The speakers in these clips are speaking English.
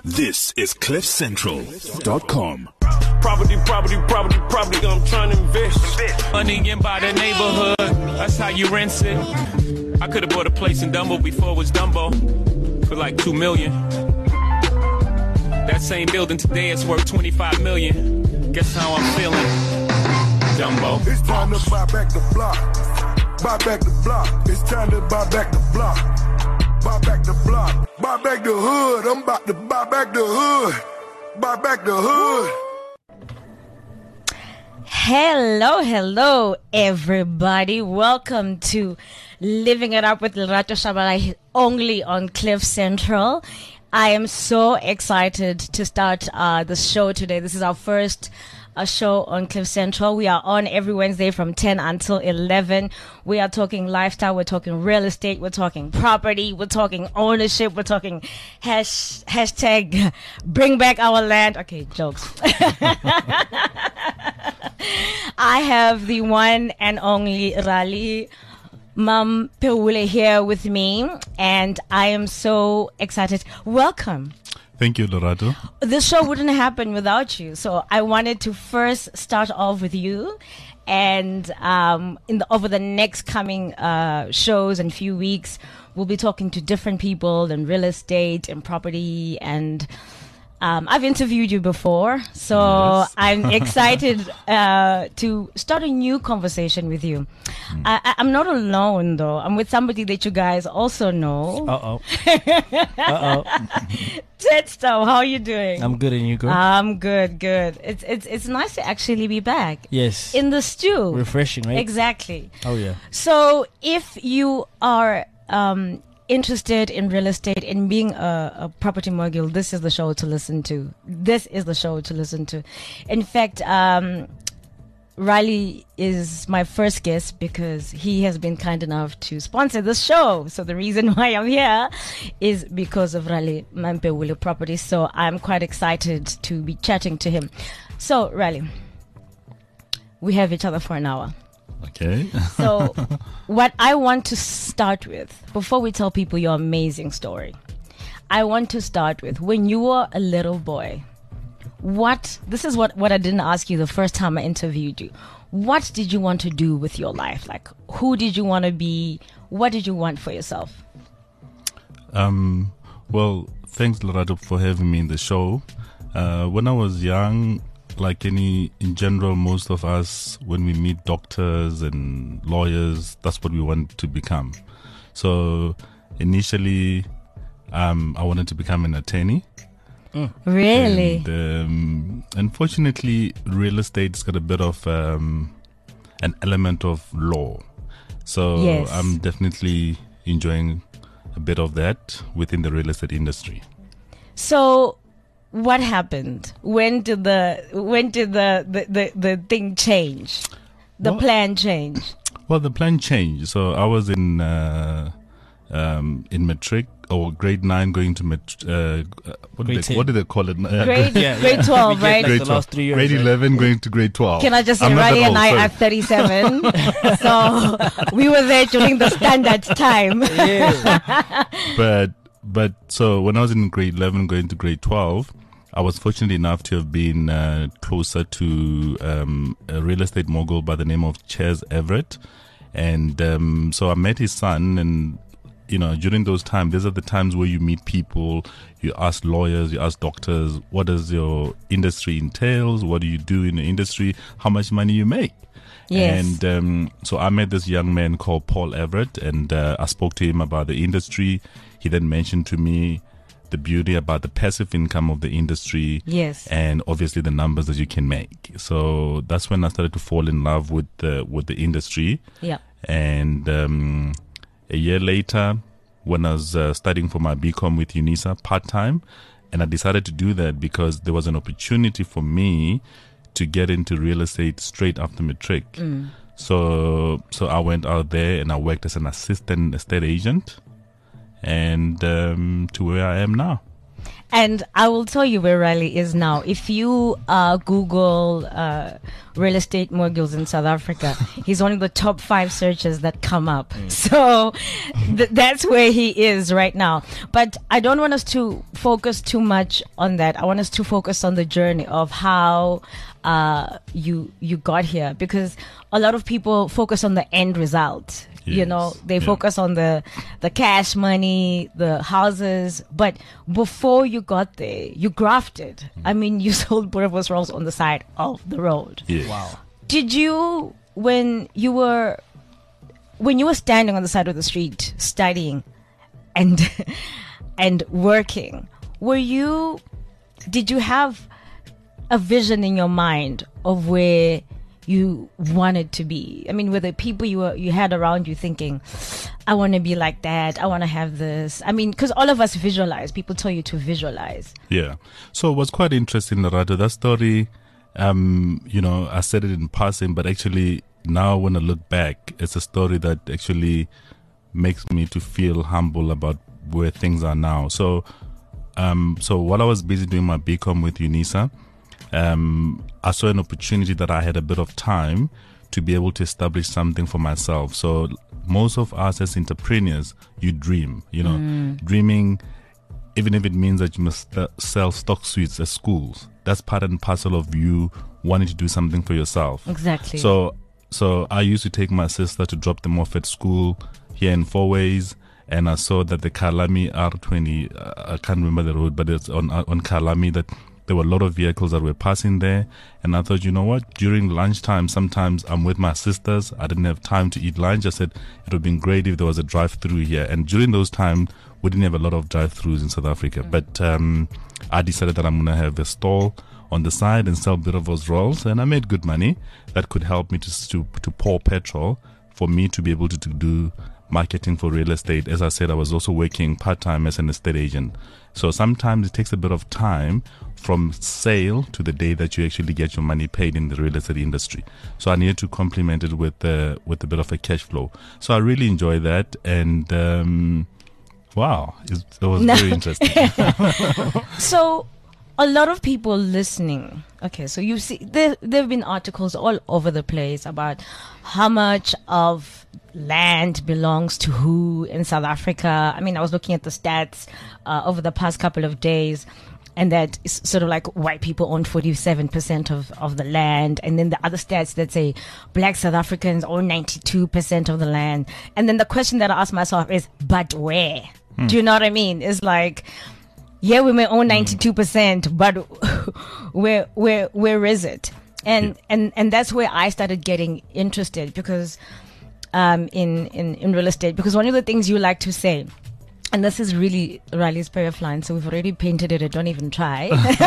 This is CliffCentral.com. Property, I'm trying to invest. Money in by the neighborhood, that's how you rent it. I could have bought a place in Dumbo before it was Dumbo for like $2 million. That same building today is worth $25 million. Guess how I'm feeling, Dumbo. It's time to buy back the block. Buy back the block. It's time to buy back the block. Buy back the block. Buy back the hood. I'm about to buy back the hood. Buy back the hood. Hello, everybody. Welcome to Living It Up with Lerato Shabalala, only on Cliff Central. I am so excited to start the show today. This is our first show on Cliff Central. We are on every Wednesday from 10 until 11. We are talking lifestyle, we're talking real estate, we're talking property, we're talking ownership, we're talking hashtag bring back our land. Okay, jokes. I have the one and only Raleigh Mampeule here with me, and I am so excited. Welcome. Thank you, Lerato. This show wouldn't happen without you. So I wanted to first start off with you, and over the next coming shows and few weeks, we'll be talking to different people in real estate and property, and I've interviewed you before, so yes. I'm excited to start a new conversation with you. I'm not alone, though. I'm with somebody that you guys also know. Tetsto, how are you doing? I'm good, and you good? I'm good. It's nice to actually be back. Yes. In the stew. Refreshing, right? Exactly. Oh, yeah. So if you are interested in real estate, in being a property mogul, this is the show to listen to. In fact, Riley is my first guest because he has been kind enough to sponsor this show. So the reason why I'm here is because of Riley Mampeule Properties. So I'm quite excited to be chatting to him. So Riley, we have each other for an hour. Okay. So what I want to start with, before we tell people your amazing story, I want to start with when you were a little boy. This is what I didn't ask you the first time I interviewed you. What did you want to do with your life? Like, who did you want to be? What did you want for yourself? Well, thanks, Lerato, for having me in the show. When I was young, like in general, most of us, when we meet doctors and lawyers, that's what we want to become. So initially, I wanted to become an attorney. Really? And unfortunately, real estate's got a bit of an element of law. So yes. I'm definitely enjoying a bit of that within the real estate industry. So what happened? When did the thing change? The plan change? Well, the plan changed. So I was in matric, or grade 9 going to what do they call it? Grade 12, right? Grade 12. The last 3 years, grade 11 going to grade 12. Can I just say, Riley and I are 37, so we were there during the standard time. Yeah. But so when I was in grade 11 going to grade 12, I was fortunate enough to have been closer to a real estate mogul by the name of Ches Everett. And so I met his son, and during those times, these are the times where you meet people, you ask lawyers, you ask doctors, what does your industry entails? What do you do in the industry? How much money you make? Yes. And so I met this young man called Paul Everett, and I spoke to him about the industry. He then mentioned to me the beauty about the passive income of the industry. Yes. And obviously the numbers that you can make. So that's when I started to fall in love with the industry. Yeah. And a year later, when I was studying for my BCom with UNISA part-time, and I decided to do that because there was an opportunity for me to get into real estate straight after matric. So I went out there and I worked as an assistant estate agent, and to where I am now. And I will tell you where Riley is now. If you Google real estate moguls in South Africa, he's one of the top 5 searches that come up. So that's where he is right now. But I don't want us to focus too much on that. I want us to focus on the journey of how you got here, because a lot of people focus on the end result. You know, they focus on the cash money, the houses. But before you got there, you grafted. I mean, you sold Boerewors rolls on the side of the road. Yes. Wow. Did you, when you were standing on the side of the street studying and and working, did you have a vision in your mind of where you wanted to be? I mean, were the people you had around you thinking, I want to be like that, I want to have this? I mean, because all of us visualize. People tell you to visualize. Yeah. So it was quite interesting, Lerato. That story, I said it in passing, but actually now when I look back, it's a story that actually makes me to feel humble about where things are now. So while I was busy doing my BCom with UNISA, I saw an opportunity that I had a bit of time to be able to establish something for myself. So most of us as entrepreneurs, you dream, dreaming, even if it means that you must sell stock suits at schools. That's part and parcel of you wanting to do something for yourself. Exactly. So I used to take my sister to drop them off at school here in Fourways, and I saw that the Kalami R20, I can't remember the road, but it's on Kalami, that there were a lot of vehicles that were passing there. And I thought, you know what, during lunchtime, sometimes I'm with my sisters. I didn't have time to eat lunch. I said, it would have been great if there was a drive-through here. And during those times, we didn't have a lot of drive-throughs in South Africa. But I decided that I'm going to have a stall on the side and sell Boerewors rolls. And I made good money that could help me to pour petrol for me to be able to do marketing for real estate. As I said, I was also working part-time as an estate agent. So sometimes it takes a bit of time from sale to the day that you actually get your money paid in the real estate industry. So I needed to complement it with a bit of a cash flow. So I really enjoy that. And wow, it was very interesting. So a lot of people listening, okay, so you see there have been articles all over the place about how much of land belongs to who in South Africa. I mean, I was looking at the stats over the past couple of days, and that is sort of like white people own 47% of the land, and then the other stats that say black South Africans own 92% of the land. And then the question that I ask myself is, but where? Do you know what I mean? It's like, yeah, we may own 92%, but where is it? And that's where I started getting interested, because in real estate, because one of the things you like to say, and this is really Riley's prayer of line, so we've already painted it, don't even try,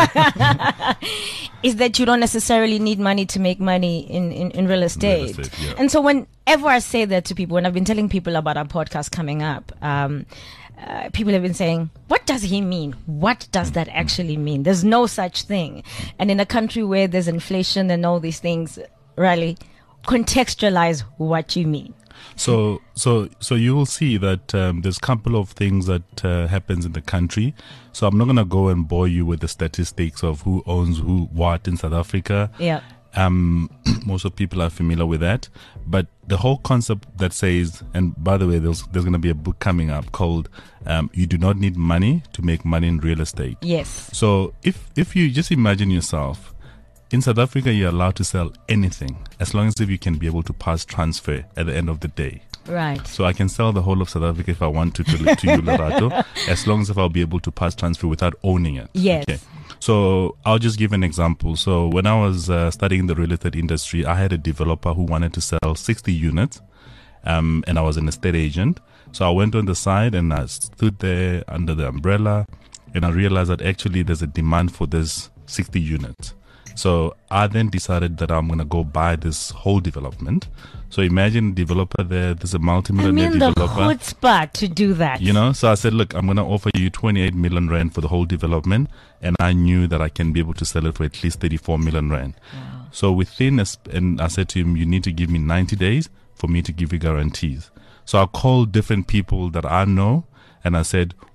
is that you don't necessarily need money to make money in real estate. Yeah. And so whenever I say that to people, when I've been telling people about our podcast coming up, people have been saying, what does he mean? What does that actually mean? There's no such thing. And in a country where there's inflation and all these things, Riley, contextualize what you mean. So you will see that there's a couple of things that happens in the country. So I'm not going to go and bore you with the statistics of who owns who what in South Africa. Yeah. Most of people are familiar with that. But the whole concept that says, and by the way, there's going to be a book coming up called You Do Not Need Money to Make Money in Real Estate. Yes. So if you just imagine yourself, in South Africa, you're allowed to sell anything as long as if you can be able to pass transfer at the end of the day. Right. So I can sell the whole of South Africa if I want to you, Lerato, as long as if I'll be able to pass transfer without owning it. Yes. Okay. So I'll just give an example. So when I was studying the real estate industry, I had a developer who wanted to sell 60 units, and I was an estate agent. So I went on the side and I stood there under the umbrella, and I realized that actually there's a demand for this 60 units. So I then decided that I'm going to go buy this whole development. So imagine a developer there, there's a multi-millionaire developer. the chutzpah to do that. You know, so I said, look, I'm going to offer you 28 million rand for the whole development. And I knew that I can be able to sell it for at least 34 million rand. Wow. So and I said to him, you need to give me 90 days for me to give you guarantees. So I called different people that I know, and I said,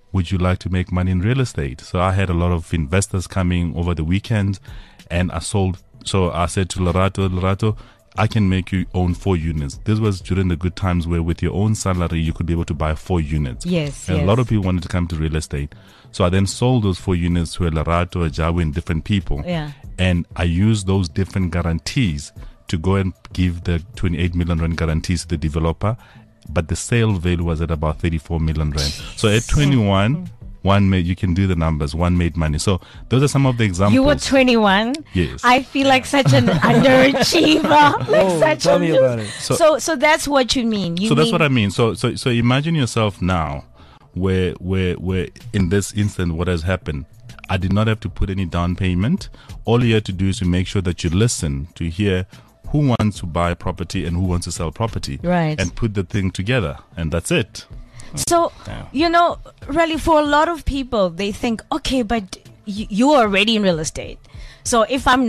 would you like to make money in real estate? So I had a lot of investors coming over the weekend, and I sold. So I said to Lerato, I can make you own 4 units. This was during the good times where with your own salary, you could be able to buy 4 units. Yes, and yes. a lot of people wanted to come to real estate. So I then sold those 4 units to a Lerato, a Jawi, and different people. Yeah. And I used those different guarantees to go and give the 28 million rand guarantees to the developer. But the sale value was at about 34 million rand. So at 21, you can do the numbers. One made money. So those are some of the examples. You were 21. Yes. I feel like such an underachiever. Tell me about it. So that's what you mean. That's what I mean. So imagine yourself now, where in this instant, what has happened? I did not have to put any down payment. All you had to do is to make sure that you listen to hear who wants to buy property and who wants to sell property, right? And put the thing together, and that's it. So, really, for a lot of people, they think, okay, but you're already in real estate. So if I'm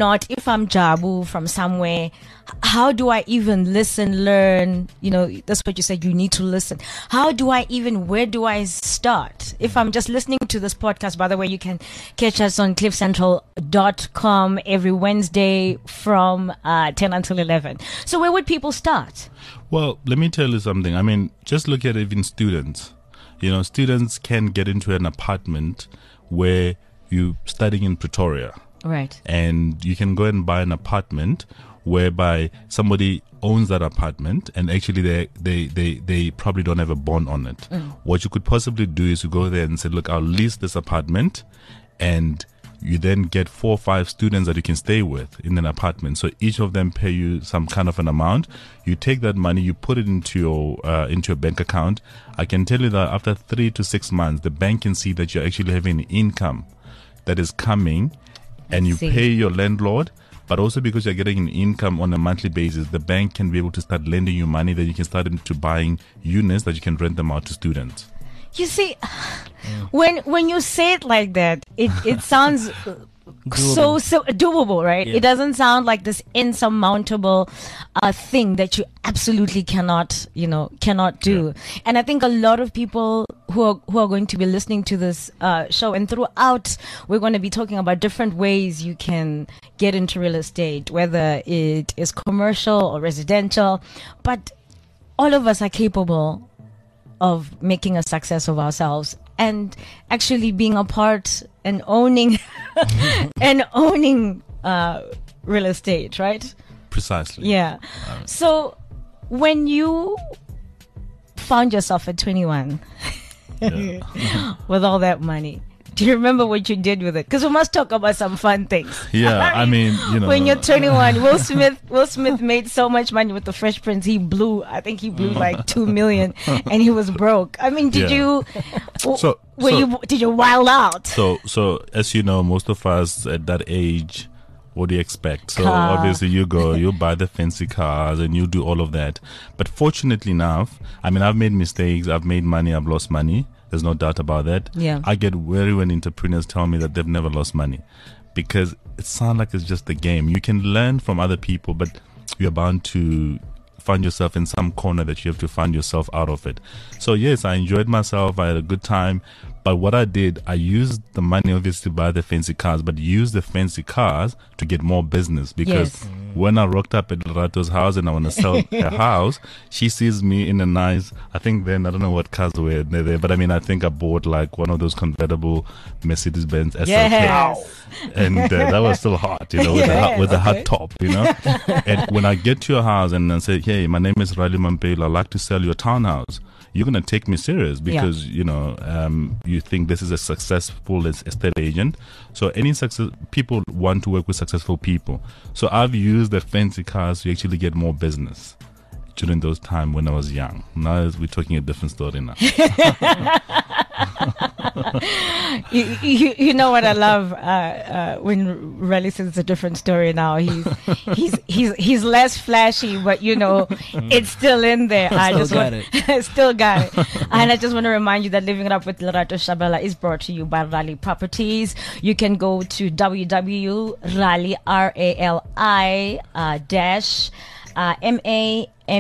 Jabu from somewhere, how do I even listen, learn? That's what you said, you need to listen. Where do I start? If I'm just listening to this podcast, by the way, you can catch us on cliffcentral.com every Wednesday from 10 until 11. So where would people start? Well, let me tell you something. I mean, just look at even students. Students can get into an apartment where you're studying in Pretoria. Right. And you can go and buy an apartment whereby somebody owns that apartment, and actually they probably don't have a bond on it. What you could possibly do is to go there and say, look, I'll lease this apartment, and you then get 4 or 5 students that you can stay with in an apartment. So each of them pay you some kind of an amount. You take that money, you put it into your bank account. I can tell you that after 3 to 6 months, the bank can see that you're actually having income that is coming, and you pay your landlord. But also because you're getting an income on a monthly basis, the bank can be able to start lending you money that you can start into buying units that you can rent them out to students. You see, when you say it like that, it sounds so doable, right? Yeah. It doesn't sound like this insurmountable thing that you absolutely cannot do. Yeah. And I think a lot of people who are going to be listening to this show, and throughout, we're going to be talking about different ways you can get into real estate, whether it is commercial or residential. But all of us are capable of making a success of ourselves and actually being a part and owning real estate, right? Precisely. Yeah. So when you found yourself at 21 with all that money, do you remember what you did with it? Because we must talk about some fun things. Yeah, I mean, when you're 21, Will Smith made so much money with the Fresh Prince. He blew like 2 million, and he was broke. I mean, did you wild out? So as you know, most of us at that age, what do you expect? So obviously you buy the fancy cars and you do all of that. But fortunately enough, I mean, I've made mistakes, I've made money, I've lost money. There's no doubt about that. Yeah. I get worried when entrepreneurs tell me that they've never lost money, because it sounds like it's just a game. You can learn from other people, but you're bound to find yourself in some corner that you have to find yourself out of it. So yes, I enjoyed myself. I had a good time. But what I did, I used the money obviously to buy the fancy cars, but used the fancy cars to get more business. Because when I rocked up at Lerato's house and I want to sell her house, she sees me in a nice, I think then, I don't know what cars were there, but I mean, I think I bought like one of those convertible Mercedes-Benz SLK. Yes. And that was still hot, with the hot top, And when I get to your house and I say, hey, my name is Riley Mampelo, I'd like to sell your townhouse, you're going to take me serious because, you think this is a successful estate agent. So people want to work with successful people. So I've used the fancy cars to actually get more business during those times when I was young. Now we're talking a different story now. You know what I love when Raleigh says it's a different story now. He's less flashy, but it's still in there. Still got it. And I just want to remind you that Living It Up with Lerato Shabela is brought to you by Raleigh Properties. You can go to www.raleigh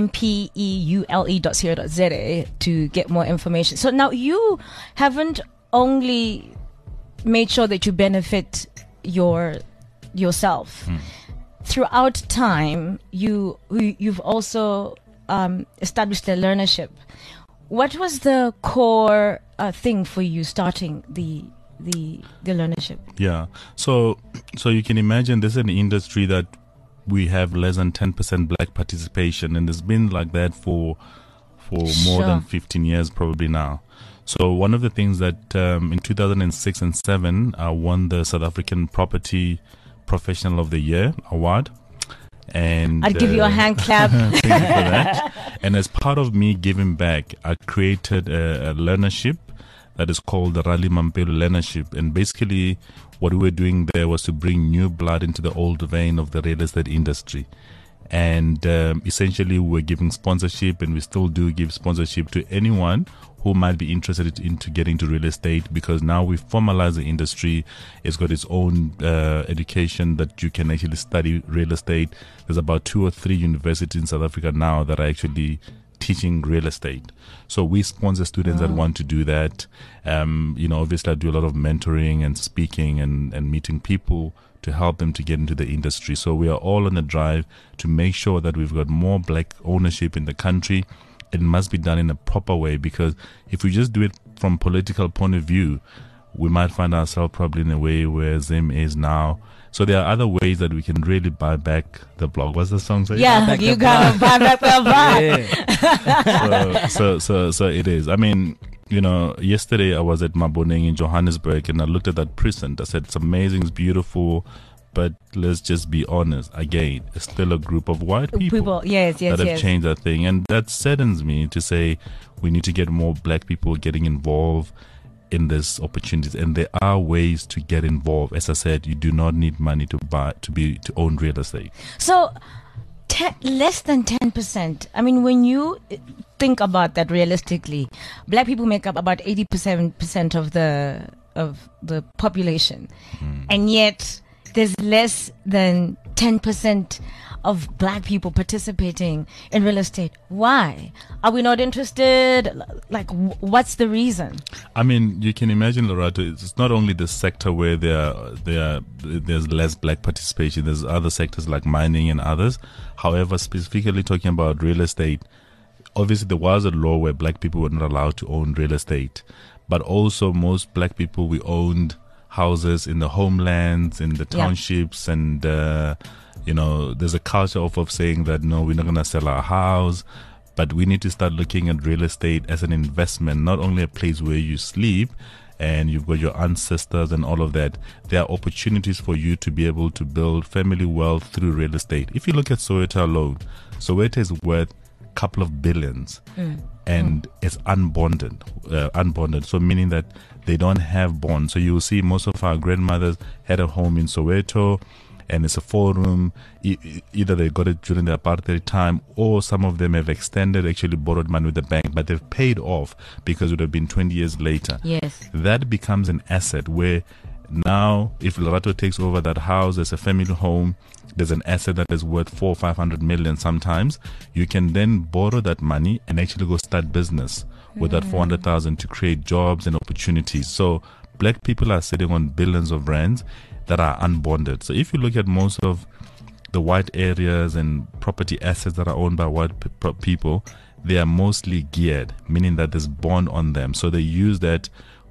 MAMPEULE.co.za to get more information. So now you haven't only made sure that you benefit yourself. Throughout time, you've also established a learnership. What was the core thing for you starting the learnership? Yeah. So you can imagine this is an industry that we have less than 10% black participation, and it's been like that for more than 15 years probably now. So one of the things that in 2006 and 7 I won the South African Property Professional of the Year award. And I'd give you a hand clap. Thank you for that. And as part of me giving back, I created a learnership that is called the Rally Mampelo Learnership. And basically what we were doing there was to bring new blood into the old vein of the real estate industry. And essentially we were giving sponsorship, and we still do give sponsorship to anyone who might be interested into getting into real estate, because now we formalize the industry. It's got its own education that you can actually study real estate. There's about 2 or 3 universities in South Africa now that are actually teaching real estate. So we sponsor students that want to do that. Obviously I do a lot of mentoring and speaking and meeting people to help them to get into the industry. So we are all on a drive to make sure that we've got more black ownership in the country. It must be done in a proper way, because if we just do it from political point of view, we might find ourselves probably in a way where Zim is now. So there are other ways that we can really buy back the block. What's the song say? Yeah, you gotta buy back the block. So it is. I mean, yesterday I was at Maboneng in Johannesburg, and I looked at that precinct. I said, it's amazing, it's beautiful, but let's just be honest. Again, it's still a group of white people that have changed that thing. And that saddens me to say we need to get more black people getting involved in this opportunities. And there are ways to get involved. As I said, you do not need money to own real estate. So less than 10%. I mean, when you think about that realistically, black people make up about 87% of the population, and yet there's less than 10% of black people participating in real estate. Why? Are we not interested? Like, what's the reason? I mean, you can imagine, Lerato, it's not only the sector where there's less black participation. There's other sectors like mining and others. However, specifically talking about real estate, obviously there was a law where black people were not allowed to own real estate. But also most black people, we owned houses in the homelands, in the townships, and there's a culture of saying that no, we're not going to sell our house, but we need to start looking at real estate as an investment, not only a place where you sleep and you've got your ancestors and all of that. There are opportunities for you to be able to build family wealth through real estate. If you look at Soweto alone, Soweto is worth a couple of billions, and it's unbonded. So meaning that they don't have bonds. So you'll see most of our grandmothers had a home in Soweto, and it's a 4-room. Either they got it during the apartheid time, or some of them have actually borrowed money with the bank, but they've paid off because it would have been 20 years later. Yes. That becomes an asset where now if Lerato takes over that house as a family home, there's an asset that is worth 400 or 500 million sometimes. You can then borrow that money and actually go start business with that 400,000 to create jobs and opportunities. So black people are sitting on billions of rands that are unbonded. So if you look at most of the white areas and property assets that are owned by white people, they are mostly geared, meaning that there's bond on them. So they use that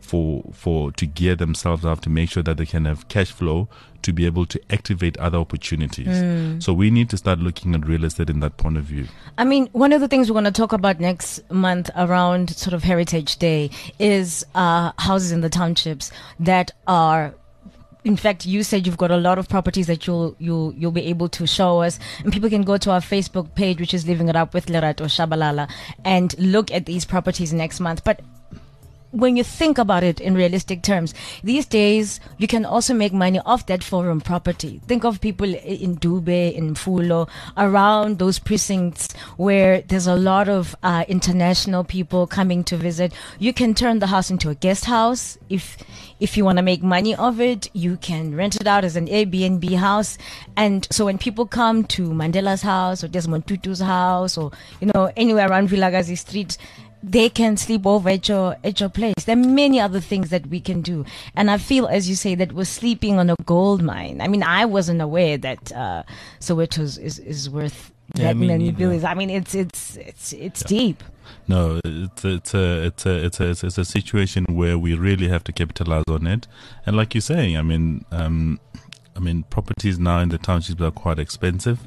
to gear themselves up to make sure that they can have cash flow to be able to activate other opportunities. So we need to start looking at real estate in that point of view. I mean, one of the things we're going to talk about next month around sort of Heritage Day is houses in the townships that are, in fact, you said you've got a lot of properties that you'll be able to show us, and people can go to our Facebook page, which is Living It Up with Lerato Shabalala, and look at these properties next month. But when you think about it in realistic terms, these days you can also make money off that 4-room property. Think of people in Dube, in Mfulo, around those precincts where there's a lot of international people coming to visit. You can turn the house into a guest house. If you want to make money of it, you can rent it out as an Airbnb house. And so when people come to Mandela's house or Desmond Tutu's house or, anywhere around Vilakazi Street, they can sleep over at your place. There are many other things that we can do, and I feel, as you say, that we're sleeping on a gold mine. I mean, I wasn't aware that Soweto is worth that me many neither. billions. I mean, it's deep. No, it's a situation where we really have to capitalize on it, and like you're saying, I mean, properties now in the townships are quite expensive.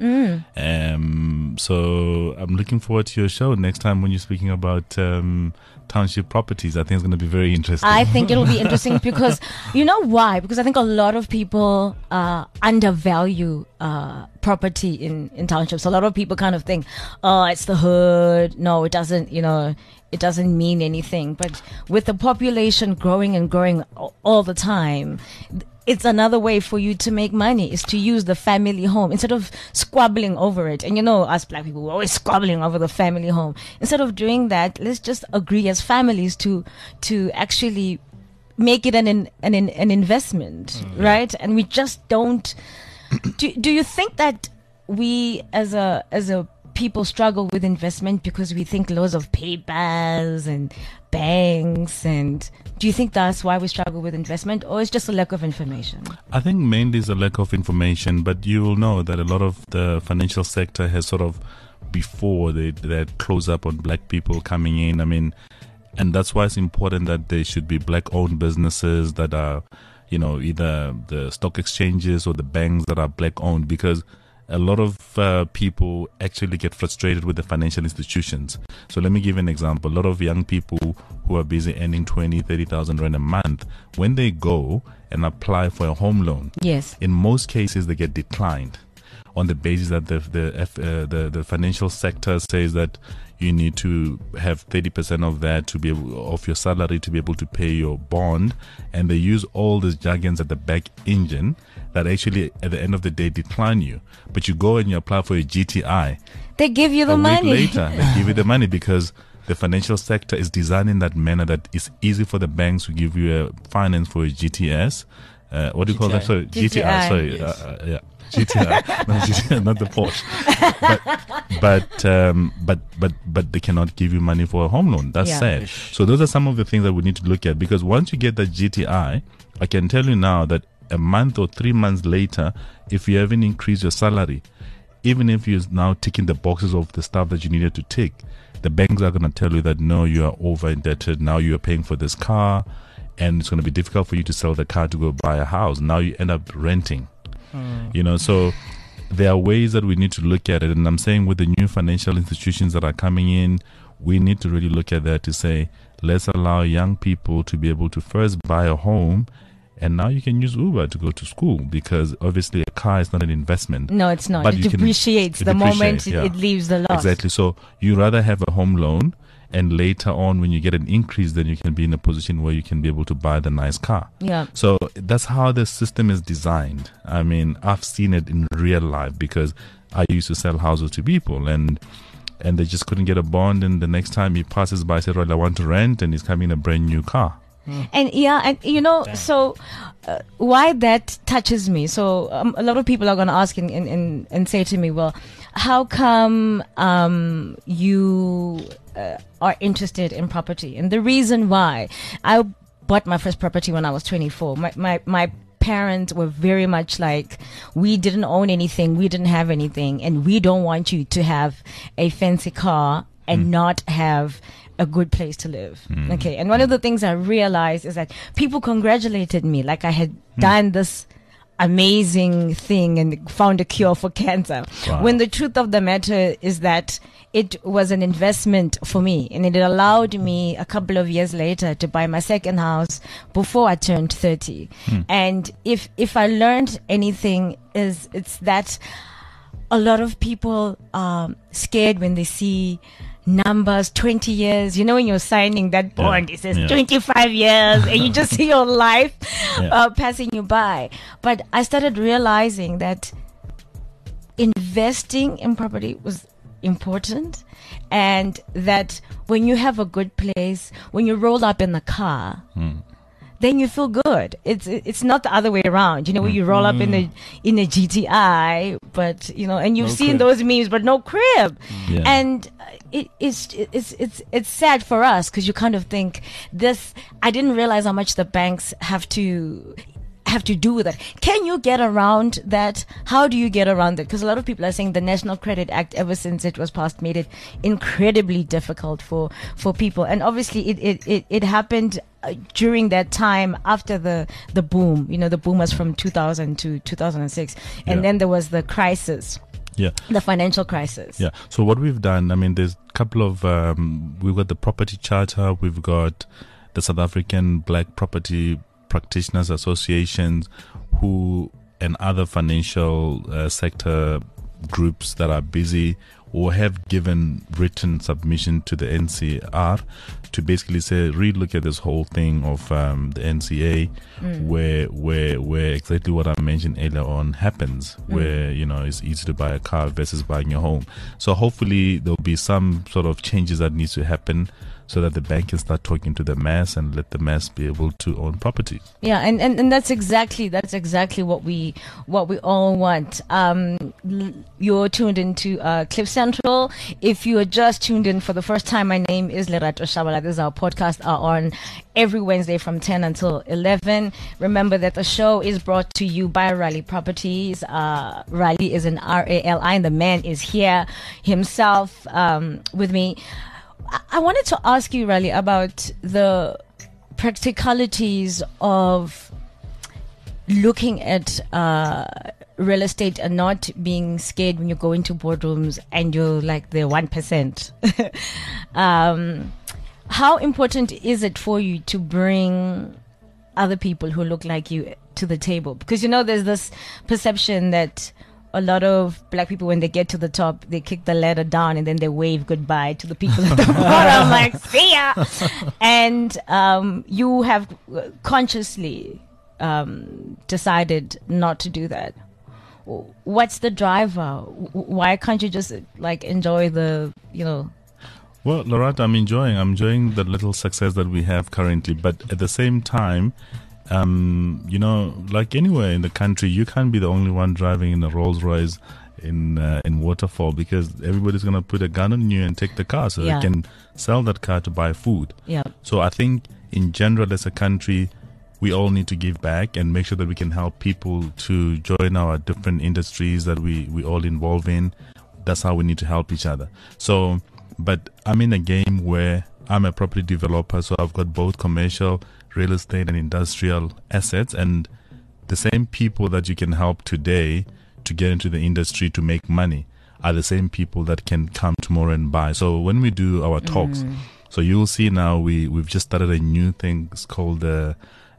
So I'm looking forward to your show next time when you're speaking about township properties. I think it's going to be very interesting. I think it'll be interesting because, you know why? Because I think a lot of people undervalue property in townships. A lot of people kind of think, oh, it's the hood. No, it doesn't, it doesn't mean anything. But with the population growing and growing all the time, it's another way for you to make money, is to use the family home instead of squabbling over it. And us black people, we're always squabbling over the family home. Instead of doing that, let's just agree as families to actually make it an investment, right? And we just don't. Do you think that we as a people struggle with investment because we think laws of papers and banks, and do you think that's why we struggle with investment, or it's just a lack of information? I think mainly it's a lack of information, but you will know that a lot of the financial sector has sort of, before they close up on black people coming in. I mean, and that's why it's important that there should be black-owned businesses that are, either the stock exchanges or the banks that are black-owned, because a lot of people actually get frustrated with the financial institutions. So let me give you an example. A lot of young people who are busy earning 20, 30,000 rand a month, when they go and apply for a home loan, Yes. in most cases they get declined on the basis that the financial sector says that you need to have 30% of that to be able, of your salary to be able to pay your bond, and they use all these jargons at the back engine that actually at the end of the day decline you. But you go and you apply for your GTI, They give you the a money. week later they give you the money, because the financial sector is designed in that manner that it's easy for the banks to give you a finance for a GTS. What do you call that? Sorry, GTI. Sorry, yeah. GTI, not GTI, not the Porsche, but they cannot give you money for a home loan. That's Yeah. sad. So those are some of the things that we need to look at, because once you get that GTI, I can tell you now that a month or 3 months later, if you haven't increased your salary, even if you're now ticking the boxes of the stuff that you needed to tick, the banks are going to tell you that no, you are over indebted. Now you are paying for this car, and it's going to be difficult for you to sell the car to go buy a house. Now you end up renting. So there are ways that we need to look at it. And I'm saying with the new financial institutions that are coming in, we need to really look at that to say, let's allow young people to be able to first buy a home. And now you can use Uber to go to school, because obviously a car is not an investment. No, it's not. But It you can- depreciates it the moment depreciates, yeah. it leaves the lot. Exactly. So you rather have a home loan, and later on when you get an increase, then you can be in a position where you can be able to buy the nice car. Yeah. So that's how the system is designed. I mean, I've seen it in real life, because I used to sell houses to people, and they just couldn't get a bond, and the next time he passes by, I said, right, I want to rent, and he's coming in a brand new car. And so why that touches me. So a lot of people are going to ask and say to me, well, how come you are interested in property? And the reason why, I bought my first property when I was 24. My parents were very much like, we didn't own anything, we didn't have anything, and we don't want you to have a fancy car and not have a good place to live. Okay. And one of the things I realized is that people congratulated me like I had done this amazing thing and found a cure for cancer. Wow. When the truth of the matter is that it was an investment for me, and it allowed me a couple of years later to buy my second house before I turned 30. And if I learned anything, it's that a lot of people are scared when they see numbers, 20 years, when you're signing that bond, it says 25 years, and you just see your life passing you by. But I started realizing that investing in property was important, and that when you have a good place, when you roll up in the car, then you feel good. It's not the other way around. You know, where you roll up in a GTI, but you know, and you've No seen crib. those memes, but no crib. Yeah. And it's sad for us because you kind of think this. I didn't realize how much the banks have to do with it. Can you get around that? How do you get around it? Because a lot of people are saying the National Credit Act, ever since it was passed, made it incredibly difficult for people. And obviously it happened during that time after the boom. You know, the boom was from 2000 to 2006. And Yeah. then there was the crisis, Yeah. the financial crisis. Yeah. So what we've done, I mean, there's a couple of, we've got the property charter, we've got the South African Black Property Practitioners Associations, who and other financial sector groups that are busy or have given written submission to the NCR to basically say, relook at this whole thing of the NCA, where exactly what I mentioned earlier on happens, where, you know, it's easy to buy a car versus buying your home. So hopefully there'll be some sort of changes that needs to happen so that the bank can start talking to the mass and let the mass be able to own property. Yeah, and that's exactly what we all want. You're tuned into Cliff Central. If you are just tuned in for the first time, my name is Lerato Shabala. This is our podcast on every Wednesday from 10 until 11. Remember that the show is brought to you by Raleigh Properties. Raleigh is an RALI, and the man is here himself with me. I wanted to ask you, Raleigh, about the practicalities of looking at real estate and not being scared when you go into boardrooms and you're like the 1%. How important is it for you to bring other people who look like you to the table? Because, you know, there's this perception that a lot of black people, when they get to the top, they kick the ladder down and then they wave goodbye to the people at the bottom, like, see ya. And you have consciously decided not to do that. What's the driver? Why can't you just like enjoy the, you know? Well, Loretta, I'm enjoying the little success that we have currently, but at the same time, you know, like anywhere in the country, you can't be the only one driving in a Rolls Royce in Waterfall, because everybody's going to put a gun on you and take the car so Yeah. they can sell that car to buy food. Yeah. So I think in general, as a country, we all need to give back and make sure that we can help people to join our different industries that we all involve in. That's how we need to help each other. So, but I'm in a game where I'm a property developer, so I've got both commercial, real estate and industrial assets, and the same people that you can help today to get into the industry to make money are the same people that can come tomorrow and buy. So when we do our talks, so you'll see now we've just started a new thing. It's called I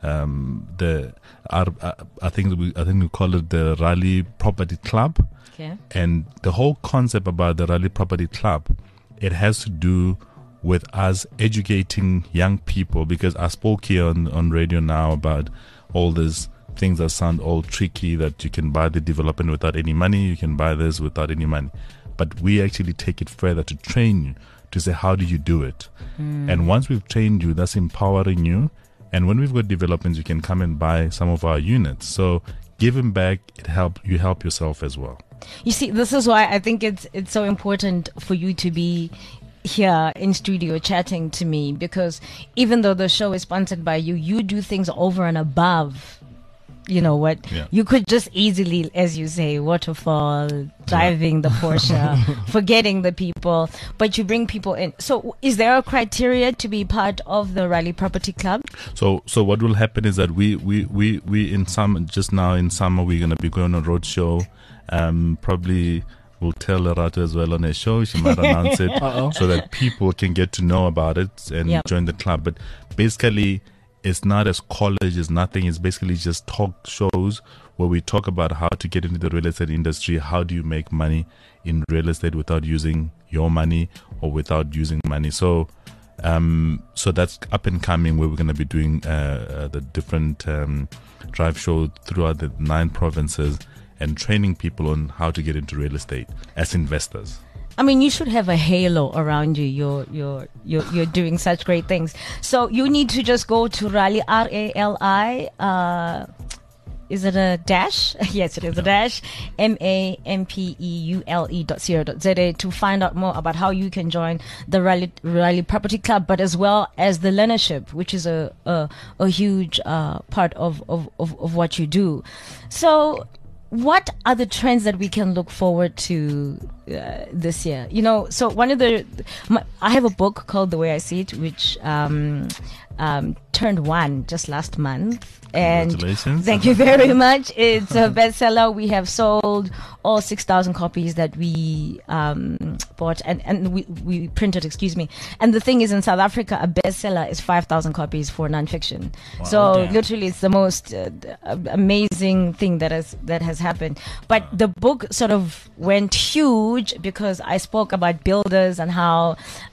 think we call it the Raleigh Property Club. Okay. And the whole concept about the Raleigh Property Club, it has to do with us educating young people, because I spoke here on radio now about all these things that sound all tricky, that you can buy the development without any money, you can buy this without any money. But we actually take it further to train you, to say, how do you do it? And once we've trained you, that's empowering you. And when we've got developments, you can come and buy some of our units. So giving back, you help yourself as well. You see, this is why I think it's so important for you to be here in studio chatting to me, because even though the show is sponsored by you, you do things over and above. You know what? Yeah. You could just easily, as you say, waterfall, driving the Porsche, forgetting the people, but you bring people in. So is there a criteria to be part of the Raleigh Property Club? So what will happen is that we in summer, just now in summer, we're going to be going on a road show. Probably we'll tell Lerato as well on her show. She might announce it so that people can get to know about it and join the club. But basically, it's not as college, it's nothing. It's basically just talk shows where we talk about how to get into the real estate industry. How do you make money in real estate without using your money or without using money? So that's up and coming, where we're going to be doing the different drive shows throughout the 9 provinces and training people on how to get into real estate as investors. I mean, you should have a halo around you. You're doing such great things. So you need to just go to Rally, RALI. Is it a dash? Yes, it is a dash. MAMPEULE.co.za to find out more about how you can join the Rally Property Club, but as well as the learnership, which is a huge part of what you do. So, what are the trends that we can look forward to this year? You know, so I have a book called The Way I See It, which turned 1 just last month. And Congratulations. thank you very much. It's a bestseller. We have sold all 6,000 copies that we bought and we printed, excuse me. And the thing is, in South Africa, a bestseller is 5,000 copies for nonfiction. Wow. So Damn. literally, it's the most amazing thing that has happened. But the book sort of went huge because I spoke about builders and how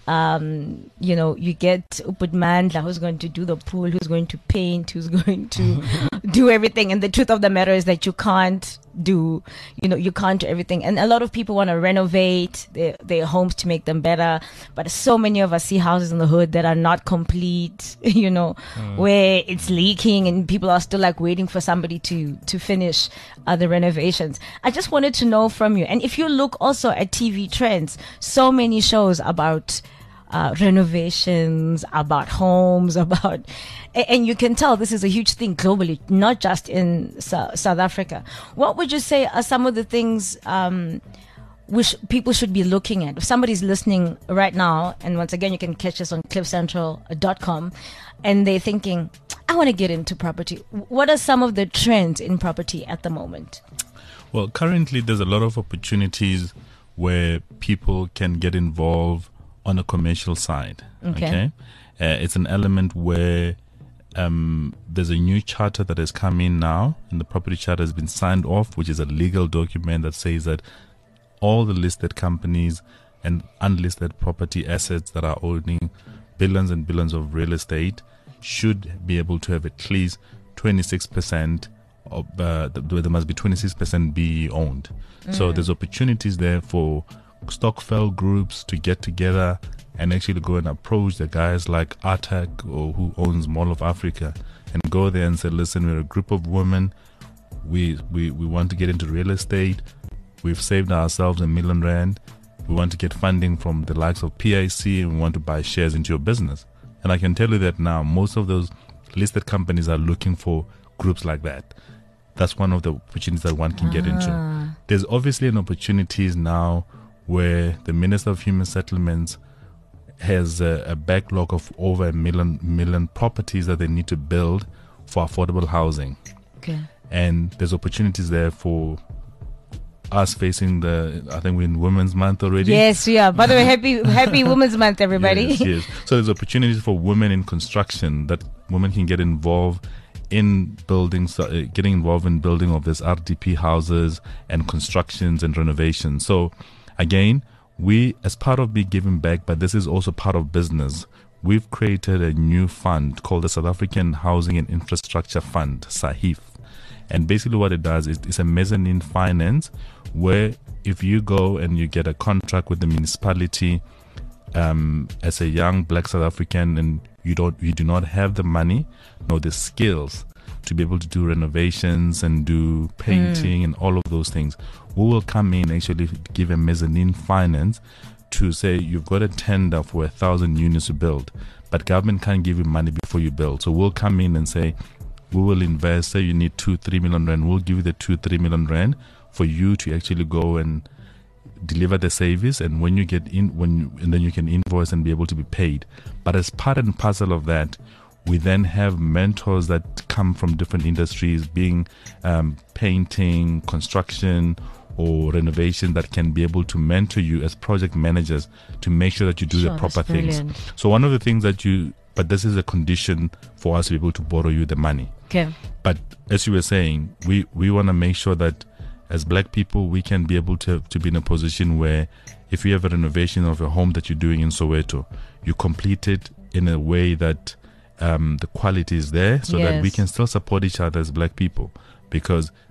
you get Upudmandla, who's going to do the pool, who's going to paint, who's going to do everything. And the truth of the matter is that you can't do everything. And a lot of people want to renovate their homes to make them better. But so many of us see houses in the hood that are not complete, where it's leaking and people are still like waiting for somebody to finish the renovations. I just wanted to know from you. And if you look also at TV trends, so many shows about renovations, about homes, and you can tell this is a huge thing globally, not just in South Africa. What would you say are some of the things which people should be looking at? If somebody's listening right now, and once again, you can catch us on cliffcentral.com, and they're thinking, I want to get into property. What are some of the trends in property at the moment? Well, currently there's a lot of opportunities where people can get involved on a commercial side. Okay. It's an element where there's a new charter that has come in now, and the property charter has been signed off, which is a legal document that says that all the listed companies and unlisted property assets that are owning billions and billions of real estate should be able to have at least 26% of there must be 26% BE owned. So there's opportunities there for Stockfell groups to get together and actually go and approach the guys like Artac or who owns Mall of Africa and go there and say, listen, we're a group of women. We want to get into real estate. We've saved ourselves R1 million. We want to get funding from the likes of PIC and we want to buy shares into your business. And I can tell you that now most of those listed companies are looking for groups like that. That's one of the opportunities that one can get into. There's obviously an opportunities now where the Minister of Human Settlements has a backlog of over 1 million properties that they need to build for affordable housing. Okay. And there's opportunities there for us facing I think we're in Women's Month already. Yes, we are. By the way, happy Women's Month, everybody. Yes. So there's opportunities for women in construction that women can get involved in buildings, getting involved in building of these RDP houses and constructions and renovations. So again, we, as part of Be Giving Back, but this is also part of business, we've created a new fund called the South African Housing and Infrastructure Fund, SAHIF. And basically what it does is it's a mezzanine finance where if you go and you get a contract with the municipality as a young black South African and you do not have the money nor the skills to be able to do renovations and do painting and all of those things, we will come in actually give a mezzanine finance to say you've got a tender for 1,000 units to build, but government can't give you money before you build. So we'll come in and say we will invest, say you need 2-3 million rand, we'll give you the 2-3 million rand for you to actually go and deliver the service, and when you get in, and then you can invoice and be able to be paid. But as part and parcel of that, we then have mentors that come from different industries, being painting, construction, or renovation, that can be able to mentor you as project managers to make sure that you do the proper things. So one of the things but this is a condition for us to be able to borrow you the money. Okay. But as you were saying, we want to make sure that as black people, we can be able to be in a position where if you have a renovation of a home that you're doing in Soweto, you complete it in a way that the quality is there so that we can still support each other as black people. Because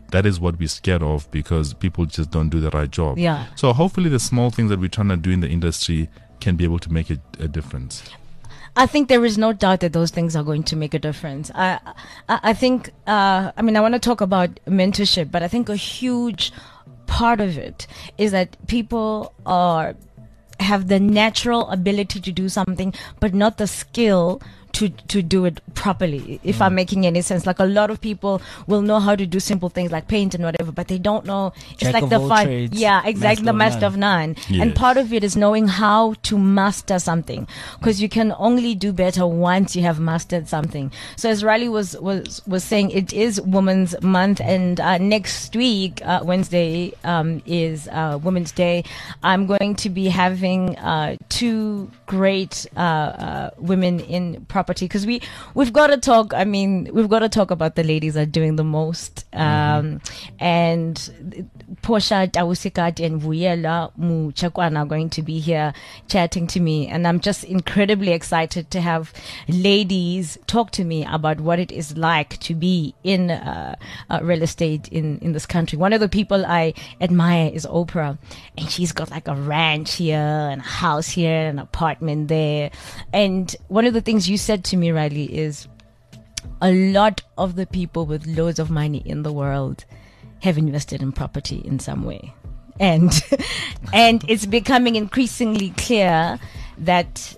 that is what we're scared of because people just don't do the right job. Yeah. So hopefully the small things that we're trying to do in the industry can be able to make a difference. I think there is no doubt that those things are going to make a difference. I think, I want to talk about mentorship, but I think a huge part of it is that people have the natural ability to do something, but not the skill to do it properly, if I'm making any sense. Like a lot of people will know how to do simple things like paint and whatever, but they don't know. It's like the fun. Yeah, exactly. The master of none. Yes. And part of it is knowing how to master something, because you can only do better once you have mastered something. So as Riley was saying, it is Women's Month, and next week, Wednesday, is Women's Day. I'm going to be having two great women in property, because we've got to talk. We've got to talk about the ladies that are doing the most. And Portia Tausikat and Vuyela Muchakwana are going to be here chatting to me, and I'm just incredibly excited to have ladies talk to me about what it is like to be in real estate in this country. One of the people I admire is Oprah, and she's got like a ranch here and a house here and an apartment there. And one of the things you said to me, Riley, is a lot of the people with loads of money in the world have invested in property in some way, and it's becoming increasingly clear that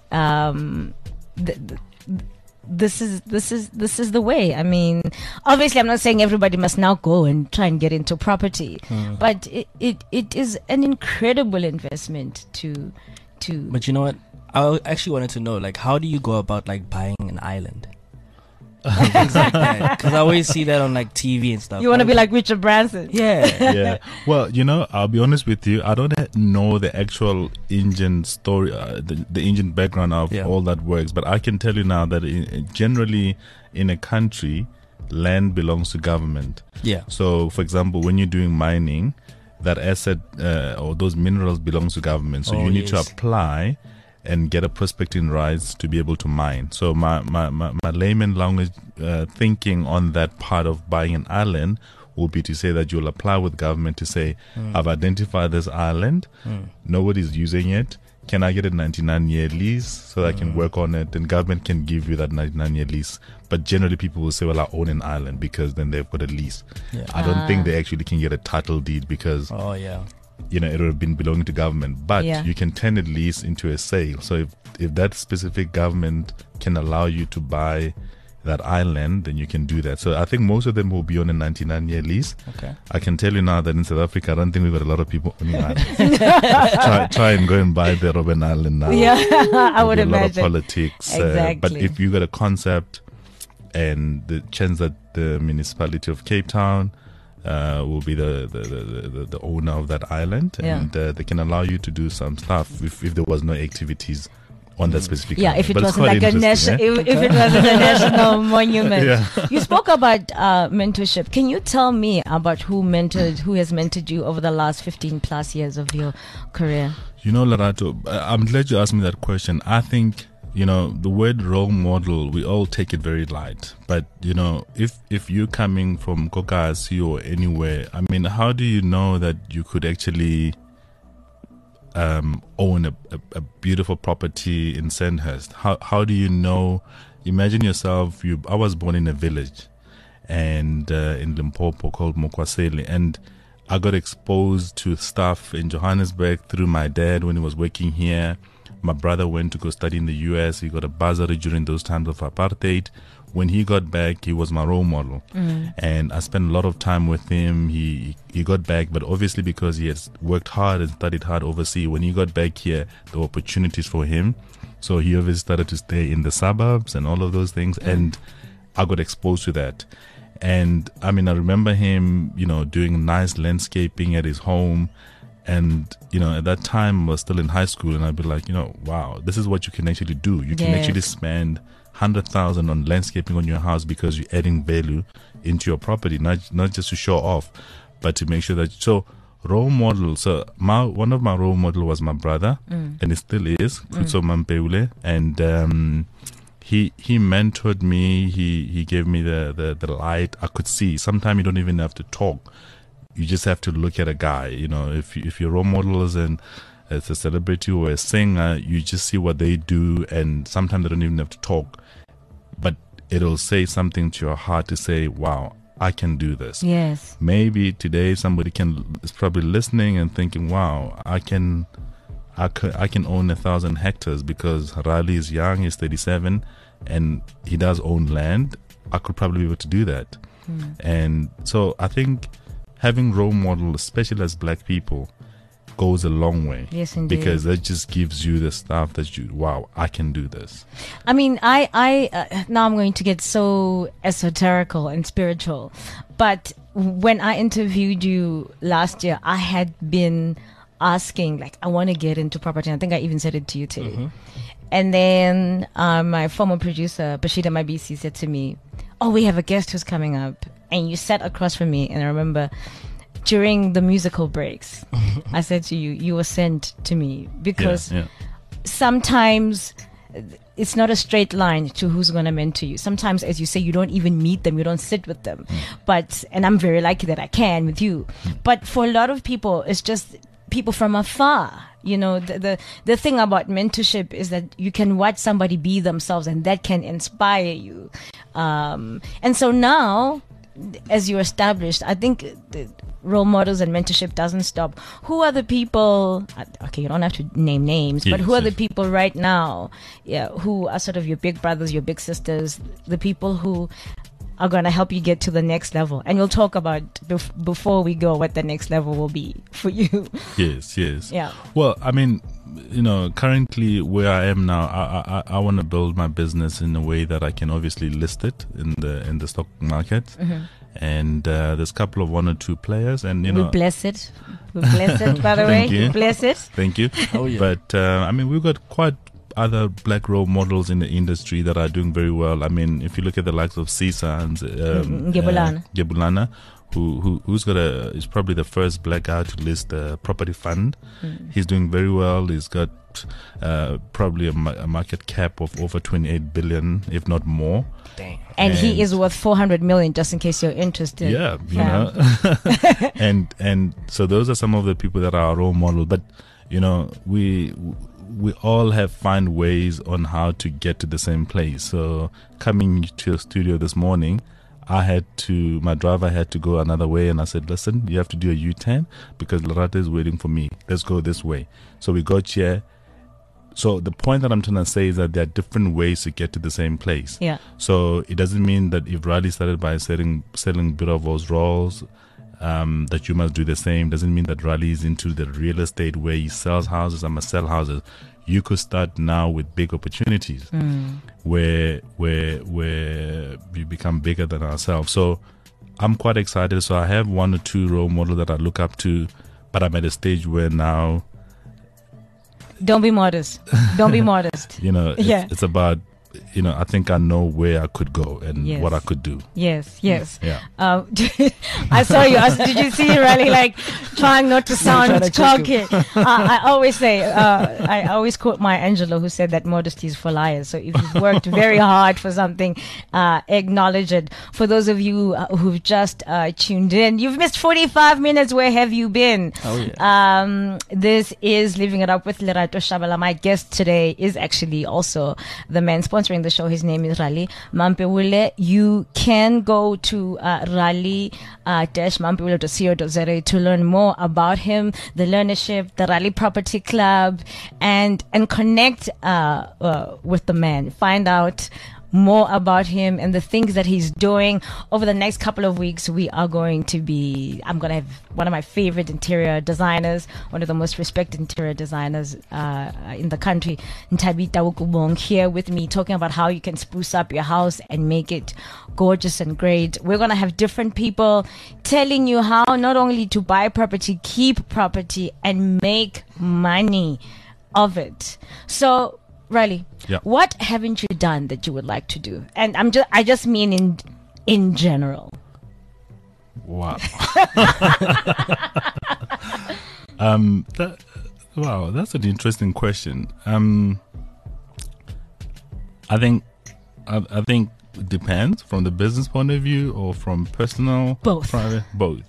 this is the way. Obviously, I'm not saying everybody must now go and try and get into property, but it is an incredible investment to. But you know what? I actually wanted to know, like, how do you go about like buying an island? Things like that, because I always see that on like TV and stuff. You want to be like Richard Branson? Yeah. Yeah. Well, I'll be honest with you. I don't know the actual engine story, the engine background of all that works. But I can tell you now that generally in a country, land belongs to government. Yeah. So, for example, when you're doing mining, that asset or those minerals belongs to government. So you need to apply and get a prospecting rights to be able to mine. So my layman language thinking on that part of buying an island will be to say that you'll apply with government to say, I've identified this island, nobody's using it, can I get a 99-year lease so that I can work on it? And government can give you that 99-year lease. But generally people will say, well, I own an island, because then they've got a lease. Yeah. I don't think they actually can get a title deed, because it would have been belonging to government. But you can turn a lease into a sale. So if that specific government can allow you to buy that island, then you can do that. So I think most of them will be on a 99-year lease. Okay. I can tell you now that in South Africa, I don't think we've got a lot of people owning islands. try and go and buy the Robben Island now. Yeah, I would imagine. A lot of imagine. politics. Exactly. But if you got a concept, and the chance that the municipality of Cape Town will be the owner of that island, and they can allow you to do some stuff if there was no activities on that specific island. If it But it's wasn't quite like a interesting, national, if it wasn't a national monument. Yeah. You spoke about mentorship. Can you tell me about who has mentored you over the last 15 plus years of your career? Lerato, I'm glad you asked me that question. I think the word role model, we all take it very light. But, if you're coming from Kokasi or anywhere, how do you know that you could actually own a beautiful property in Sandhurst? How do you know? Imagine yourself, I was born in a village and in Limpopo called Mokwaseli, and I got exposed to stuff in Johannesburg through my dad when he was working here. My brother went to go study in the US. He got a bursary during those times of apartheid. When he got back, he was my role model. And I spent a lot of time with him. He got back, but obviously because he has worked hard and studied hard overseas, when he got back here, there were opportunities for him. So he obviously started to stay in the suburbs and all of those things. And I got exposed to that. And I remember him, doing nice landscaping at his home. And, at that time I was still in high school, and I'd be like, wow, this is what you can actually do. You can actually spend 100,000 on landscaping on your house because you're adding value into your property, not just to show off, but to make sure that. So role model. So one of my role model was my brother, and it still is, Kutso Mampeule, and he mentored me. He gave me the light. I could see. Sometimes you don't even have to talk. You just have to look at a guy. You know, if your role model is as a celebrity or a singer, you just see what they do, and sometimes they don't even have to talk, but it'll say something to your heart to say, wow, I can do this. Yes. Maybe today somebody is probably listening and thinking, wow, I can own 1,000 hectares because Raleigh is young, he's 37, and he does own land. I could probably be able to do that. And so I think having role models, especially as black people, goes a long way. Yes, indeed. Because that just gives you the stuff that wow, I can do this. I mean, I now I'm going to get so esoterical and spiritual, but when I interviewed you last year, I had been asking, like, I want to get into property. And I think I even said it to you today. And then my former producer, Bashida Mabisi, said to me, oh, we have a guest who's coming up. And you sat across from me, and I remember during the musical breaks, I said to you, you were sent to me because sometimes it's not a straight line to who's going to mentor you. Sometimes, as you say, you don't even meet them, you don't sit with them. And I'm very lucky that I can with you. But for a lot of people, it's just people from afar. You know, the thing about mentorship is that you can watch somebody be themselves, and that can inspire you. And so now, as you established, I think role models and mentorship doesn't stop. Who are the people, okay, you don't have to name names, but who are the people right now, who are sort of your big brothers, your big sisters, the people who are going to help you get to the next level? And we'll talk about, before we go, what the next level will be for you. Yes. Yeah. Well, I mean, you know, currently where I am now, I want to build my business in a way that I can obviously list it in the stock market. And there's a couple of 1 or 2 players, and you know, we bless it. By the way, you. We bless it. Thank you. Oh yeah. But I mean, we've got quite other black role models in the industry that are doing very well. I mean, if you look at the likes of Sisa and Gebulana, who's is probably the first black guy to list a property fund. He's doing very well. He's got probably a market cap of over 28 billion, if not more. Dang. And he is worth 400 million, just in case you're interested. Yeah, you know. and so those are some of the people that are our role model. But you know, we all find ways on how to get to the same place. So coming to a studio this morning, my driver had to go another way, and I said, listen, you have to do a U-turn because Lerato is waiting for me. Let's go this way. So we got here. So the point that I'm trying to say is that there are different ways to get to the same place. Yeah. So it doesn't mean that if Riley started by selling Biravos rolls, that you must do the same. Doesn't mean that Riley is into the real estate where he sells houses. I must sell houses. You could start now with big opportunities where we become bigger than ourselves. So I'm quite excited. So I have 1 or 2 role models that I look up to, but I'm at a stage where now. Don't be modest. You know, it's about, you know, I think I know where I could go and what I could do. Yes. Yeah. I saw you. Did you see Riley like trying not to sound cocky? I always say, I always quote Maya Angelou, who said that modesty is for liars. So if you've worked very hard for something, acknowledge it. For those of you who've just tuned in, you've missed 45 minutes. Where have you been? Oh yeah. This is Living It Up with Lerato Shabala. My guest today is actually also the man sponsoring the show. His name is Raleigh Mampewile. You can go to Raleigh-mampewile.co.za to learn more about him, the learnership, the Raleigh Property Club, and connect with the man. Find out more about him and the things that he's doing. Over the next couple of weeks, I'm going to have one of my favorite interior designers, one of the most respected interior designers in the country, Ntabita Ukubong, here with me, talking about how you can spruce up your house and make it gorgeous and great. We're going to have different people telling you how not only to buy property, keep property, and make money of it. So, Riley, what haven't you done that you would like to do? And I just mean in general. Wow. That's an interesting question. I think I think it depends from the business point of view or from personal, Both. private, both.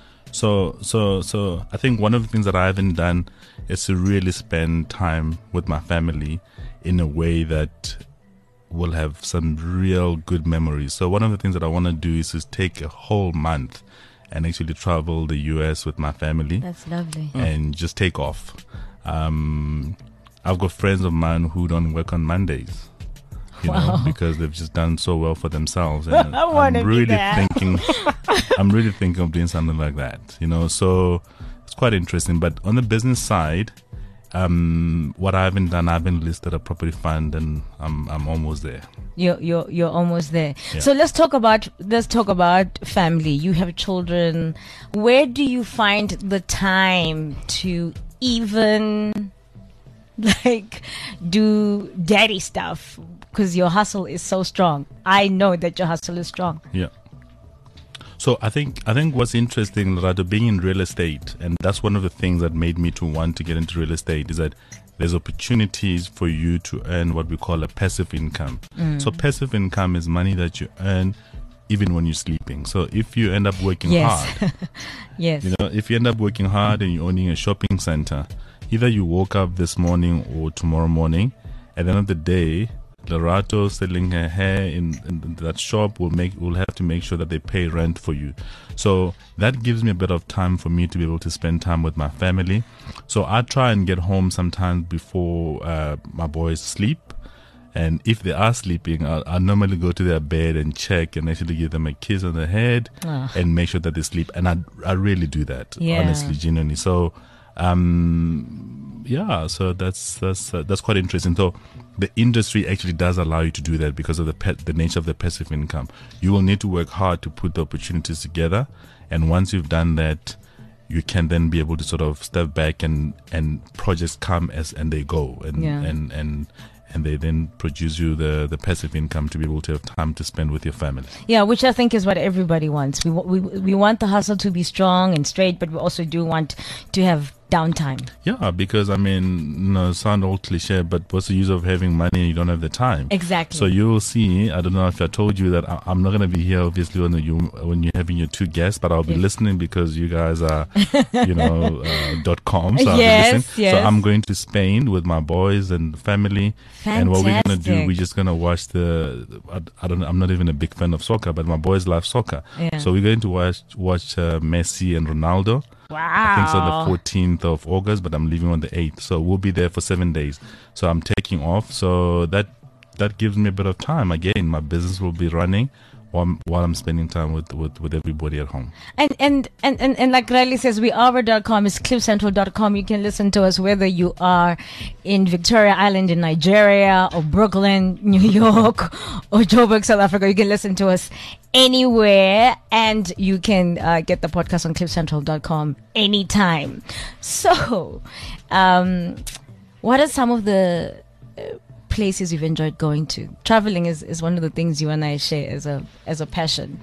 So I think one of the things that I haven't done is to really spend time with my family in a way that will have some real good memories. So one of the things that I want to do is to take a whole month and actually travel the US with my family. That's lovely. And just take off. I've got friends of mine who don't work on Mondays. You know, because they've just done so well for themselves. And I wanna be that. I'm really thinking of doing something like that. You know, so it's quite interesting. But on the business side, what I haven't done, I haven't listed a property fund, and I'm almost there. You're almost there. Yeah. So let's talk about family. You have children. Where do you find the time to even like do daddy stuff? Because your hustle is so strong. I know that your hustle is strong. Yeah. So I think what's interesting, Lerato, being in real estate, and that's one of the things that made me to want to get into real estate, is that there's opportunities for you to earn what we call a passive income. So passive income is money that you earn even when you're sleeping. So if you end up working hard, Yes. you know, if you end up working hard and you're owning a shopping center, either you woke up this morning or tomorrow morning, at the end of the day, Lerato selling her hair in that shop will have to make sure that they pay rent for you. So that gives me a bit of time for me to be able to spend time with my family. So I try and get home sometimes before my boys sleep. And if they are sleeping, I normally go to their bed and check and actually give them a kiss on the head and make sure that they sleep. And I really do that, honestly, genuinely. So so that's quite interesting. So the industry actually does allow you to do that because of the nature of the passive income. You will need to work hard to put the opportunities together, and once you've done that, you can then be able to sort of step back and projects come and they go, and they then produce you the passive income to be able to have time to spend with your family. Yeah, which I think is what everybody wants. We want the hustle to be strong and straight, but we also do want to have downtime. Yeah, because I mean, sound all cliche, but what's the use of having money and you don't have the time? Exactly. So you'll see. I don't know if I told you that I'm not going to be here, obviously, when you're having your two guests, but I'll be listening because you guys are, .com. So I'll be listening. So I'm going to Spain with my boys and family. Fantastic. And what we're going to do, we're just going to watch I'm not even a big fan of soccer, but my boys love soccer. Yeah. So we're going to watch Messi and Ronaldo. Wow. I think it's on the 14th of August, but I'm leaving on the 8th. So we'll be there for 7 days. So I'm taking off. So that gives me a bit of time. Again, my business will be running while I'm spending time with everybody at home. And like Riley says, weare.com is cliffcentral.com. You can listen to us whether you are in Victoria Island in Nigeria or Brooklyn, New York or Joburg, South Africa. You can listen to us anywhere, and you can get the podcast on cliffcentral.com anytime. So, what are some of the places you've enjoyed going to? Traveling is one of the things you and I share as a passion.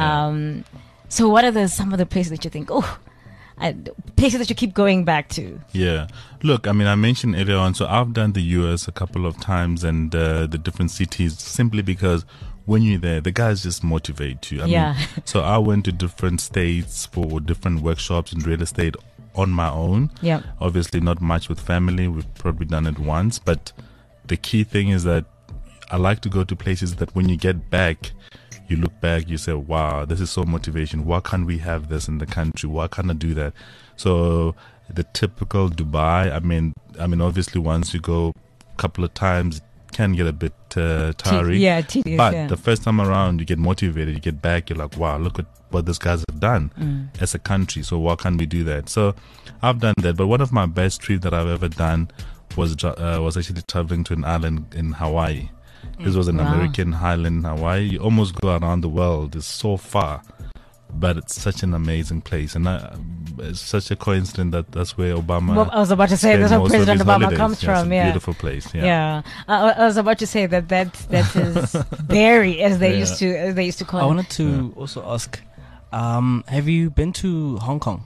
So what are some of the places that you think, places that you keep going back to? Yeah. Look, I mean, I mentioned earlier on, so I've done the US a couple of times and the different cities simply because when you're there, the guys just motivate you. I mean, so I went to different states for different workshops in real estate on my own. Yeah. Obviously not much with family. We've probably done it once, but the key thing is that I like to go to places that when you get back, you look back, you say, wow, this is so motivation. Why can't we have this in the country? Why can't I do that? So the typical Dubai, I mean, obviously once you go a couple of times, it can get a bit tiring. Tedious, but the first time around, you get motivated. You get back, you're like, wow, look at what these guys have done as a country. So why can't we do that? So I've done that. But one of my best trips that I've ever done was actually traveling to an island in Hawaii. This was an American island in Hawaii. You almost go around the world. It's so far, but it's such an amazing place, and it's such a coincidence that that's where Obama. Well, I was about to say that's where President Obama comes from. It's a beautiful place. Yeah. I was about to say that is Barry, as they used to call it. I wanted to also ask, have you been to Hong Kong?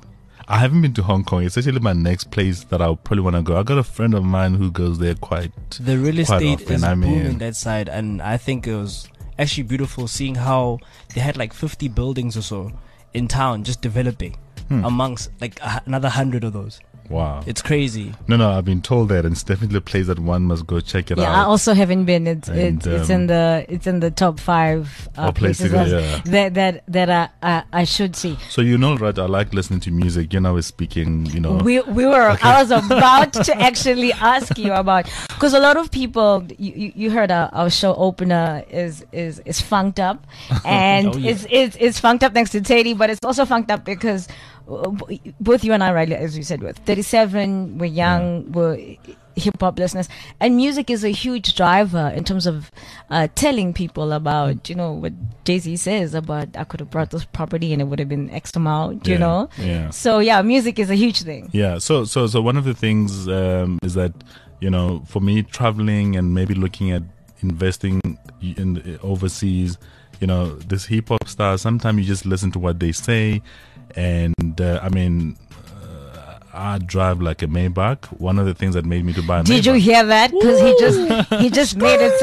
I haven't been to Hong Kong. It's actually my next place that I probably want to go. I got a friend of mine who goes there quite. The real quite estate often. is I mean, booming that side, and I think it was actually beautiful seeing how they had like 50 buildings or so in town just developing amongst like another 100 of those. wow. It's crazy. No, I've been told that, and it's definitely a place that one must go check it Yeah, I out. also haven't been. It's And, it's in the top 5 places, places yeah. that I should see. So Raj, I like listening to music. You know, we're speaking. We were. I was about to actually ask you about, because a lot of people, you heard our show opener is funked up, and Oh, yeah. it's funked up thanks to Teddy, but it's also funked up because both you and I, Riley, as you said, with 37, we're young, we're hip hop listeners, and music is a huge driver in terms of telling people about, what Jay-Z says about, I could have brought this property and it would have been X amount, you Yeah, know? yeah. So yeah, music is a huge thing. Yeah. So one of the things is that for me, traveling and maybe looking at investing in overseas, this hip hop stars. Sometimes you just listen to what they say, and I drive like a Maybach. One of the things that made me to buy a Did Maybach. you hear that? Because he just made it.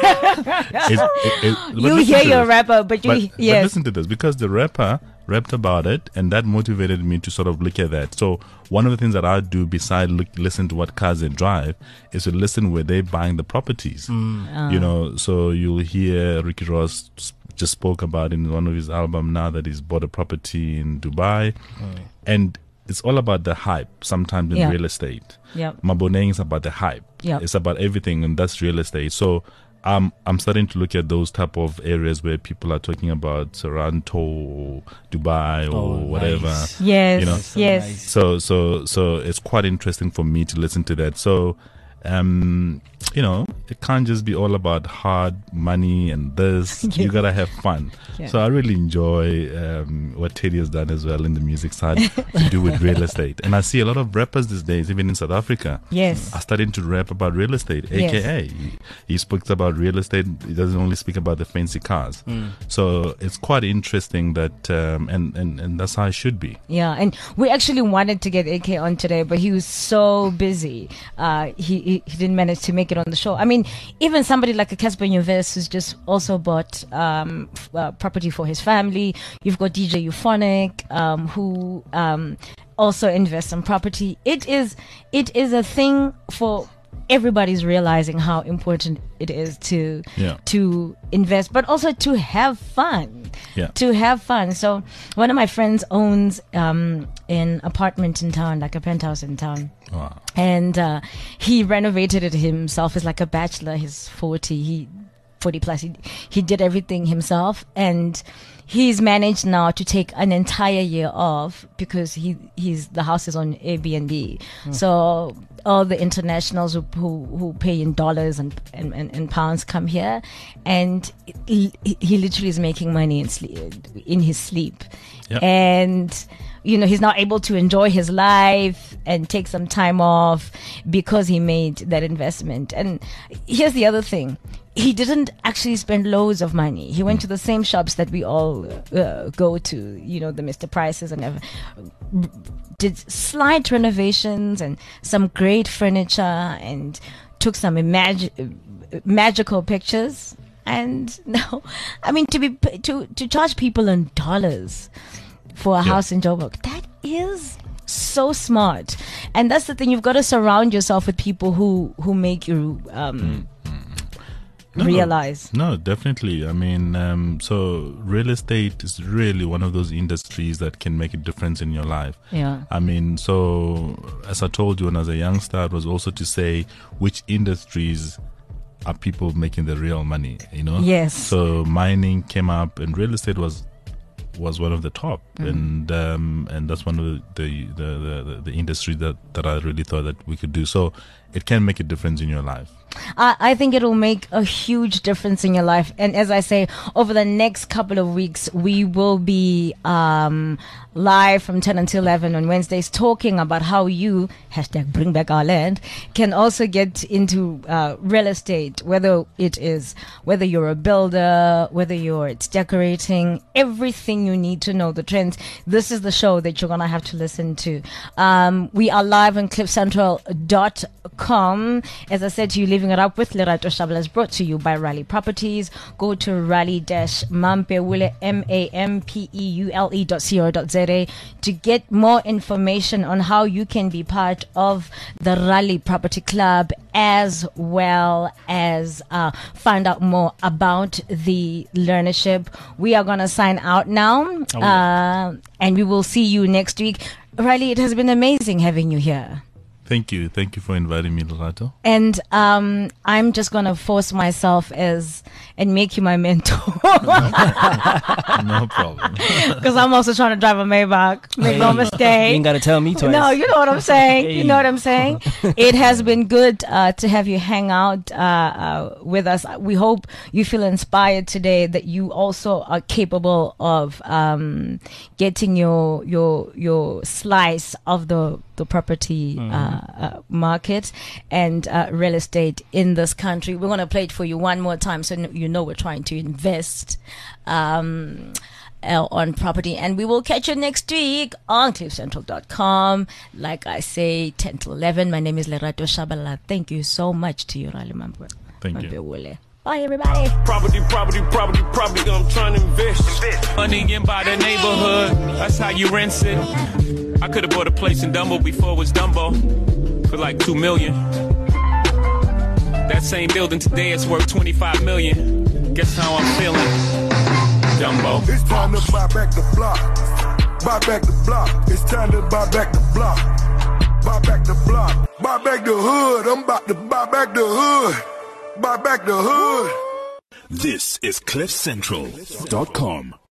But You listen hear to your this. rapper, but But yes. listen to this, because the rapper rapped about it, and that motivated me to sort of look at that. So one of the things that I do besides listen to what cars they drive is to listen where they're buying the properties. So you'll hear Ricky Ross just spoke about in one of his album now that he's bought a property in Dubai, and it's all about the hype. Sometimes in Yeah. real estate, Yep. Maboneng is about the hype. Yep. It's about everything, and that's real estate. So I'm starting to look at those type of areas where people are talking about Toronto, or Dubai, or whatever. Nice. Yes. You know. So Yes. nice. So it's quite interesting for me to listen to that. So it can't just be all about hard money and this. Yeah. You gotta have fun. Yeah. So I really enjoy what Teddy has done as well in the music side to do with real estate. And I see a lot of rappers these days, even in South Africa, Yes. are starting to rap about real estate, Yes. aka he speaks about real estate. He doesn't only speak about the fancy cars. So it's quite interesting that and that's how it should be. Yeah, and we actually wanted to get AK on today, but he was so busy. He didn't manage to make it on the show. I mean, even somebody like a Casper Nyovest who's just also bought property for his family. You've got DJ Euphonic, who also invests in property. It is a thing for everybody's realizing how important it is to invest, but also to have fun. Yeah. To have fun. So one of my friends owns an apartment in town, like a penthouse in town. Wow. And he renovated it himself. He's like a bachelor. He's 40 plus. He did everything himself, and he's managed now to take an entire year off because the house is on Airbnb. So all the internationals who pay in dollars and pounds come here, and he literally is making money in his sleep. Yep. And he's now able to enjoy his life and take some time off because he made that investment. And here's the other thing. He didn't actually spend loads of money. He went to the same shops that we all go to, the Mr. Prices and did slight renovations and some great furniture and took some magical pictures. And no, I mean, to charge people in dollars for a house in Joburg, that is so smart. And that's the thing. You've got to surround yourself with people who make you realize. No, definitely. I mean, so real estate is really one of those industries that can make a difference in your life. Yeah. I mean, so as I told you when I was a youngster, it was also to say which industries are people making the real money, Yes. So mining came up, and real estate was one of the top, and that's one of the industry that I really thought that we could do. So it can make a difference in your life. I think it will make a huge difference in your life. And as I say, over the next couple of weeks, we will be live from 10 until 11 on Wednesdays, talking about how you, #bring back our land, can also get into real estate, whether you're a builder, whether it's decorating, everything you need to know, the trends. This is the show that you're going to have to listen to. We are live on cliffcentral.com. As I said to you, Living It Up with Lerato Shabala is brought to you by Raleigh Properties. Go to raleigh-mampeule, mampeule.co.za to get more information on how you can be part of the Raleigh Property Club, as well as find out more about the learnership. We are going to sign out now, and we will see you next week. Riley, it has been amazing having you here. Thank you for inviting me, Lerato. And I'm just gonna force myself and make you my mentor. No problem. Because I'm also trying to drive a Maybach. Make no mistake. You ain't gotta tell me twice. No, you know what I'm saying. You know what I'm saying. It has been good to have you hang out with us. We hope you feel inspired today, that you also are capable of getting your slice of the property market and real estate in this country. We're going to play it for you one more time, so you know we're trying to invest on property. And we will catch you next week on cliffcentral.com. Like I say, 10 to 11. My name is Lerato Shabala. Thank you so much to you, Raleigh Mampeule. Thank you. Bye, everybody. Property, I'm trying to invest. Money in by the neighborhood, that's how you rent it. I could have bought a place in Dumbo before it was Dumbo for like $2 million. That same building today is worth $25 million. Guess how I'm feeling, Dumbo. It's time to buy back the block. Buy back the block. It's time to buy back the block. Buy back the block. Buy back the hood. I'm about to buy back the hood. Buy back the hood. This is cliffcentral.com.